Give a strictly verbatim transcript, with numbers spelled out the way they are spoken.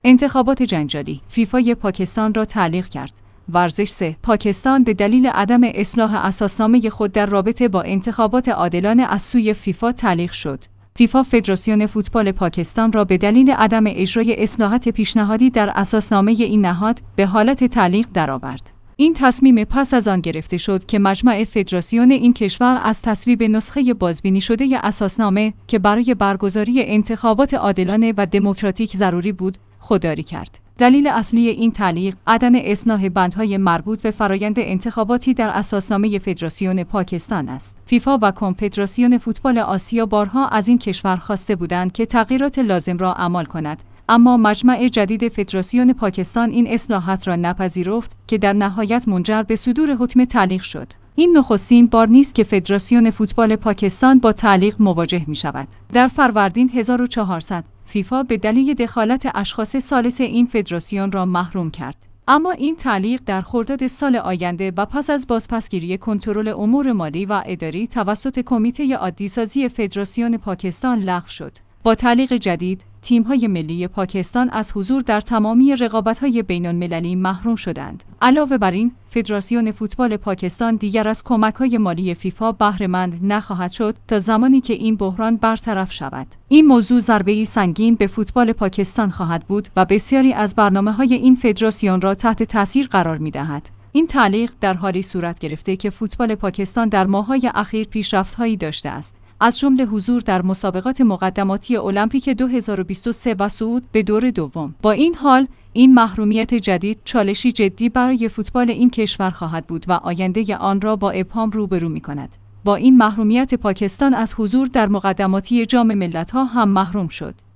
انتخابات جنجالی. فیفا پاکستان را تعلیق کرد. ورزش سه. پاکستان به دلیل عدم اصلاح اساسنامه خود در رابطه با انتخابات عادلانه از سوی فیفا تعلیق شد. فیفا فدراسیون فوتبال پاکستان را به دلیل عدم اجرای اصلاحات پیشنهادی در اساسنامه این نهاد به حالت تعلیق درآورد. این تصمیم پس از آن گرفته شد که مجمع فدراسیون این کشور از تصویب نسخه بازبینی شده اساسنامه که برای برگزاری انتخابات عادلانه و دموکراتیک ضروری بود، خودداری کرد. دلیل اصلی این تعلیق عدم اصلاح بندهای مربوط به فرایند انتخاباتی در اساسنامه فدراسیون پاکستان است. فیفا و کنفدراسیون فوتبال آسیا بارها از این کشور خواسته بودند که تغییرات لازم را اعمال کند، اما مجمع جدید فدراسیون پاکستان این اصلاحات را نپذیرفت که در نهایت منجر به صدور حکم تعلیق شد. این نخستین بار نیست که فدراسیون فوتبال پاکستان با تعلیق مواجه می شود. در فروردین هزار و چهارصد فیفا به دلیل دخالت اشخاص ثالث این فدراسیون را محروم کرد. اما این تعلیق در خرداد سال آینده و پس از بازپسگیری کنترل امور مالی و اداری توسط کمیته عادی‌سازی فدراسیون پاکستان لغو شد. با تعلیق جدید، تیم‌های ملی پاکستان از حضور در تمامی رقابت‌های بین‌المللی محروم شدند. علاوه بر این، فدراسیون فوتبال پاکستان دیگر از کمک‌های مالی فیفا بهره‌مند نخواهد شد تا زمانی که این بحران برطرف شود. این موضوع ضربه‌ای سنگین به فوتبال پاکستان خواهد بود و بسیاری از برنامه‌های این فدراسیون را تحت تاثیر قرار می‌دهد. این تعلیق در حالی صورت گرفته که فوتبال پاکستان در ماه‌های اخیر پیشرفت‌هایی داشته است، از جمله حضور در مسابقات مقدماتی المپیک دو هزار و بیست و سه و صعود به دور دوم. با این حال، این محرومیت جدید چالشی جدی برای فوتبال این کشور خواهد بود و آینده آن را با ابهام روبرو می‌کند. با این محرومیت پاکستان از حضور در مقدماتی جام ملت‌ها هم محروم شد.